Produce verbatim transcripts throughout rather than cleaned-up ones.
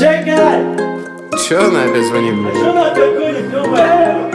Чекай! Чё она опять звонит? Что она опять гонит, ё-моё?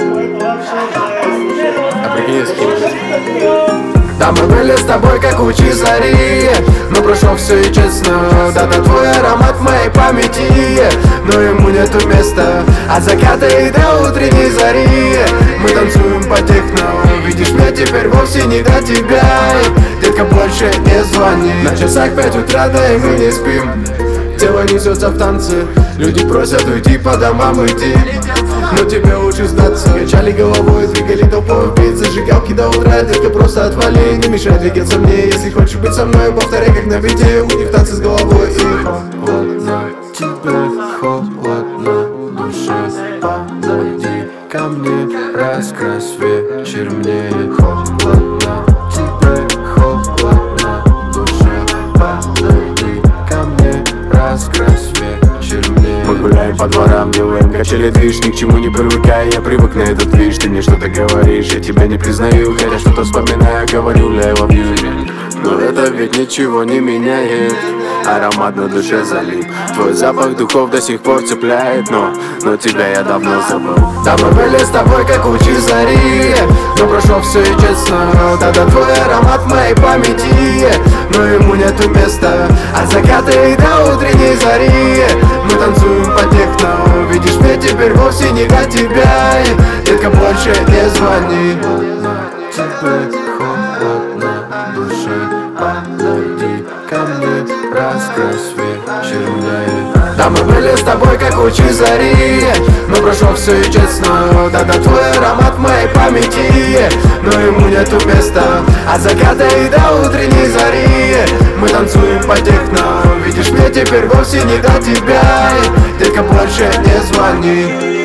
А прикинь, с кем? Да мы были с тобой как лучи зари, но прошло все и честно. Да-да, твой аромат в моей памяти, но ему нету места. От заката и до утренней зари мы танцуем по техно. Видишь, мне теперь вовсе не до тебя, детка, больше не звони. На часах пять утра, да и мы не спим. Тело несется в танце, люди просят уйти по домам идти, но тебе лучше сдаться. Качали головой, двигали толпой, бит зажигалки до утра. Детка, просто отвали, не мешай двигаться мне. Если хочешь быть со мной, повторяй как на бите. У них танцы с головой и холодно, тебе холодно в душе. Подойди ко мне, раскрась вечер мне. Холодно, тебе холодно в душе. Подойди ко мне, раскрась вечер мне. Мы гуляем по дворам, делаем качели движ. Ни к чему не привыкай, я привык на этот движ. Ты мне что-то говоришь, я тебя не признаю. Хотя что-то вспоминаю, говорю, ля, I love you. Но это ведь ничего не меняет. Аромат на душе залип. Твой запах духов до сих пор цепляет. Но, но тебя я давно забыл. Да мы были с тобой как лучи зари, но прошло все и честно. Да-да, твой аромат в моей памяти, но ему нету места. От заката и до утренней зари мы танцуем по техно. Видишь, мне теперь вовсе не до тебя, детка, больше не звони. Тебе холодно в душе. Подойди ко мне, раскрась вечер мне. Да мы были с тобой как лучи зари, но прошло все и честно. Да-да, твой аромат в моей памяти, но ему нету места. От заката и до утренней зари мы танцуем по техно. Видишь, мне теперь вовсе не до тебя, детка, больше не звони.